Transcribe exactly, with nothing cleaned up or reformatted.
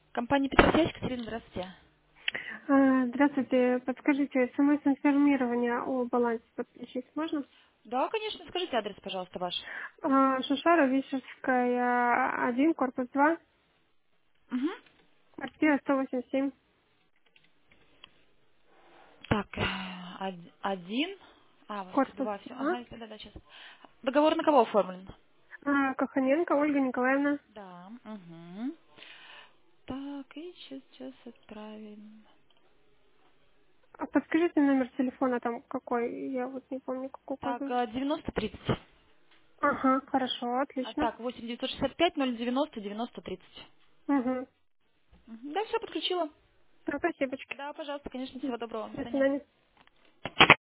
Компания Петросвязь, Катерина, здравствуйте. А, Здравствуйте. Подскажите, смс-информирование о балансе подключить можно? Да, конечно, скажите адрес, пожалуйста, ваш. А, Шушара, Вишерская, один, корпус два, Угу. квартира сто восемьдесят семь, Так, э, од- один. А, вот корпус два, все. два. Ага, да, да, сейчас. Договор на кого оформлен? А, Каханенко Ольга Николаевна. Да. Угу. Так, и сейчас, сейчас отправим. А подскажите номер телефона там какой, я вот не помню, как Так, указан. э, девяносто тридцать. Ага, хорошо, А отлично. так, восемь девятьсот шестьдесят пять ноль девяносто девяносто тридцать. Угу. Мгм. Да, все подключила. Спасибо. Да, пожалуйста, конечно, всего доброго. До До свидания. свидания.